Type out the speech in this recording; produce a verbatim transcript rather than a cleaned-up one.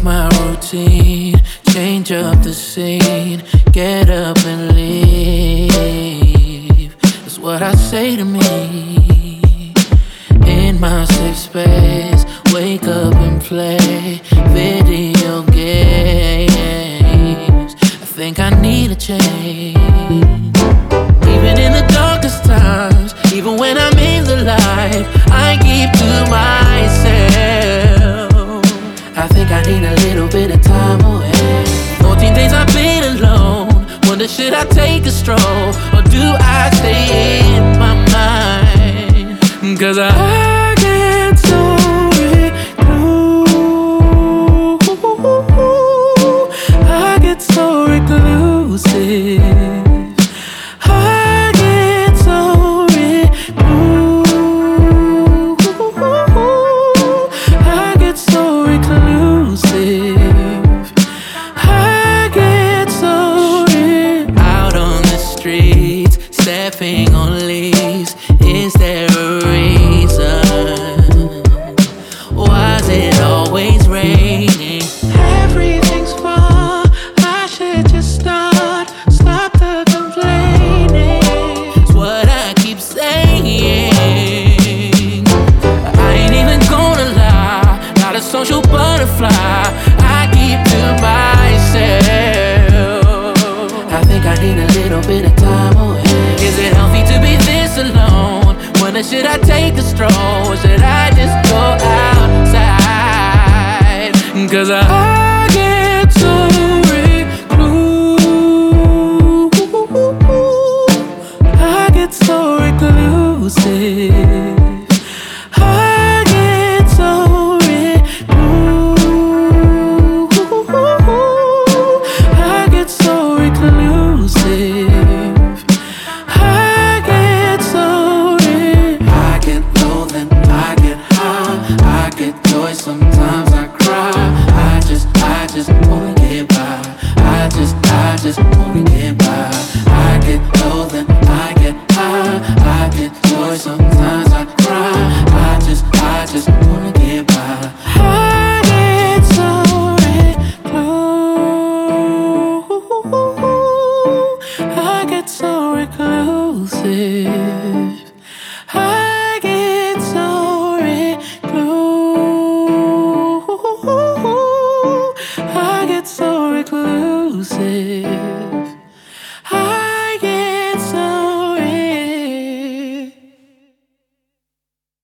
my routine, change up the scene, get up and leave. That's what I say to me. In my safe space, wake up and play video games. I think I need a change. Even in the darkest times, even when I'm in the light, I keep to myself. I think I need a little bit of time away. fourteen days I've been alone. Wonder, should I take a stroll, or do I stay in my mind? Cause I get so recluse, I get so reclusive. Stepping on leaves, is there a reason? Why is it always raining? Everything's wrong, I should just start, stop the complaining. It's what I keep saying. I ain't even gonna lie, not a social butterfly, I keep to myself. I think I need a little bit of time away. Is it healthy to be this alone? When should I take a stroll? Or should I just go outside? Cause I get so recluse, I get so reclusive. I get so recluse, I get so reclusive. Sometimes I cry, I just, I just wanna get by. I just, I just wanna get by.